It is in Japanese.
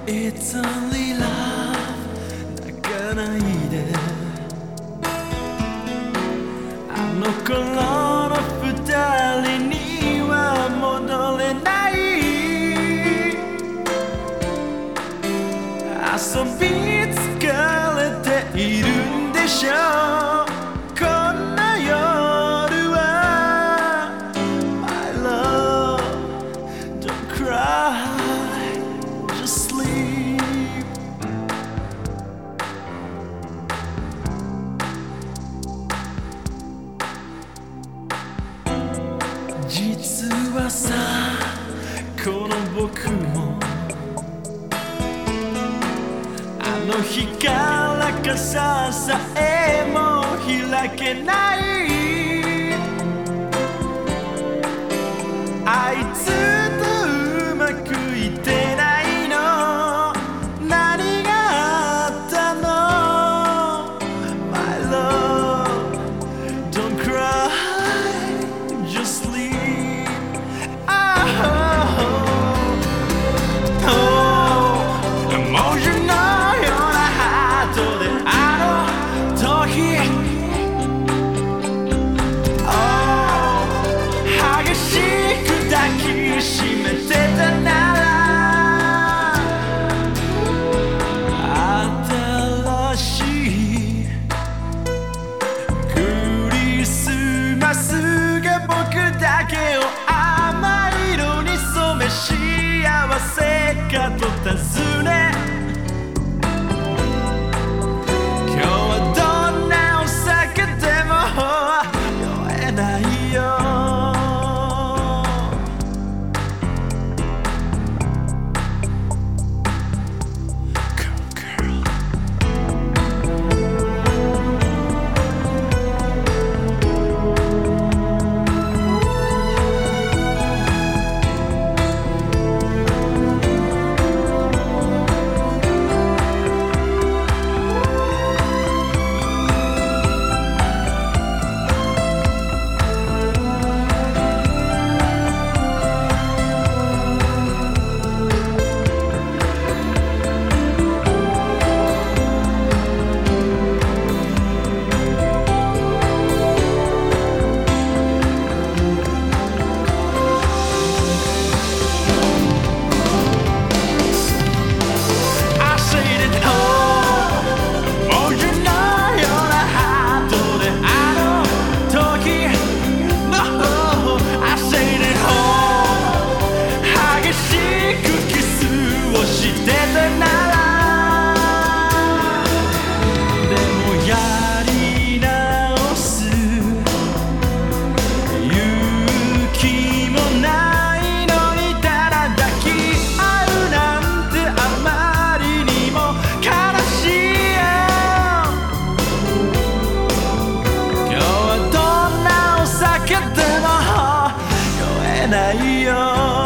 It's only love 泣かないであの頃の二人には戻れない遊び疲れているんでしょうこんな夜は My love don't cry just sleep 実はさこの僕もあの日から傘さえも開けないあいつとうまくいってないの何があったの My love don't cry just sleep幸せかと尋ね今日はどんなお酒でも酔えないよないよ